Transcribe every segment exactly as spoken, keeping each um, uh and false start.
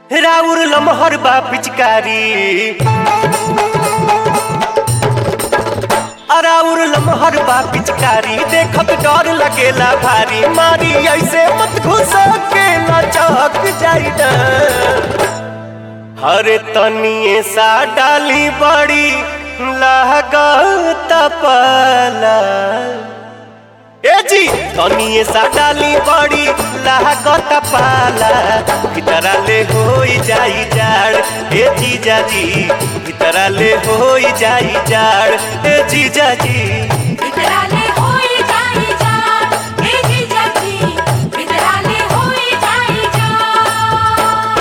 राउर लमहर बा पिचकारी राउर लमहर बा पिचकारी देखत डर लगेला भारी मारी ऐसे मत घुस के लचक जाई ना हरे तनिए सा डाली बड़ी लागत पाला ए जी तनिए सा डाली बड़ी लागत पाला भीतरा ले होई जाई जाड़ ए जीजा जी भीतरा ले होई जाई जाड़ ए जीजा जी भीतरा ले होई जाई जाड़ ए जीजा जी भीतरा ले होई जाई जाड़।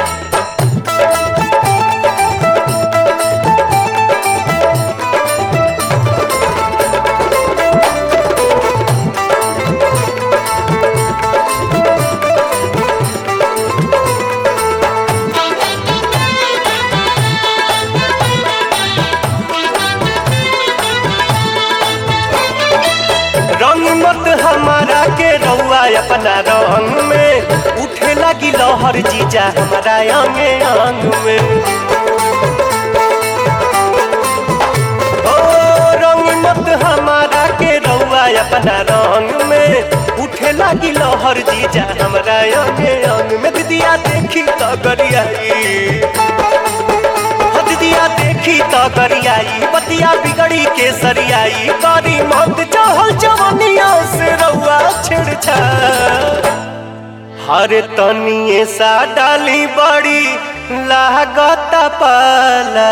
रंग मत हमारा के रउआ अपना रंग में उठे लगी लहर जीजा हमारा अंगे अंग में ओ रंग मत हमारा के रउआ अपना रंग में उठे लगी लहर जीजा हमारा अंगे अंग में दीदिया देखी तो गरियाई दिया देखी तो गरियाई बतिया बिगड़ी के सरियाई करी मत चहल जवनिया से रउआ छिड़छा हर तनिए सा डाली बड़ी लागत पाला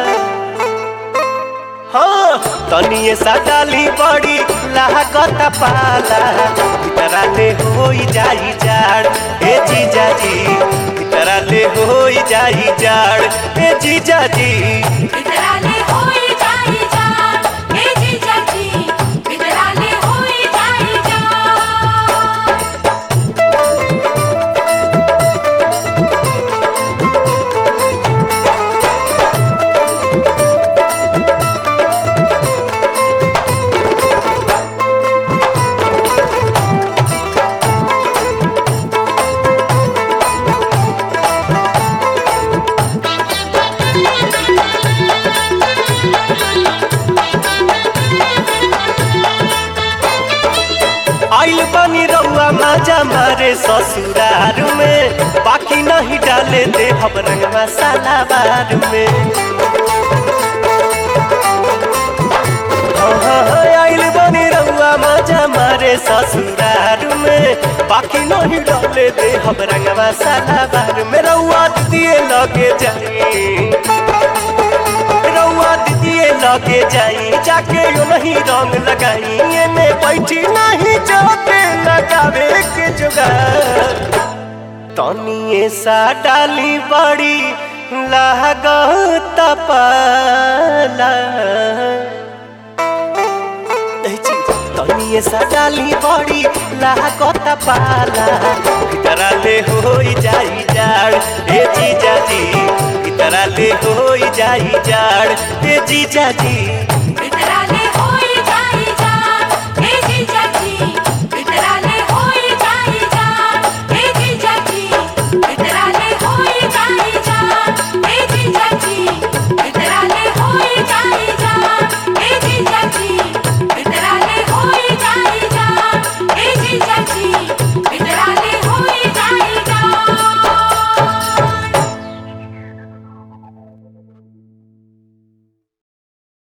हाँ तनिए सा डाली बड़ी लागत पाला भीतरा ले होई जाई जाड़ ए जीजा जी भीतरा ले होई जाई जाड़ ए जीजा जी भीतरा ले होई जाई जाड़ ए जीजा जी भीतरा ले होई जाई जाड़। आइल बनी रउआ मजा मारे ससुरार में बाकी नहीं डाले दे हम रंग मसाला बार में हाँ हाँ हाँ आइल बनी रउआ मजा मारे ससुरार में बाकी नहीं डाले दे हम रंग मसाला बार में रउआ दिए लगे जाई रउआ दिए लगे जाई जाके यो नहीं रंग लगाई एने बैठी नहीं जाके लगावे के जुगाड़ तनिए सा डाली बड़ी लागत पाला तनिए सा डाली बड़ी लागत पाला भीतरा ले होई जाई जाड़ ए जीजा जी भीतरा ले होई जाई जाड़ ए जीजा जी भीतरा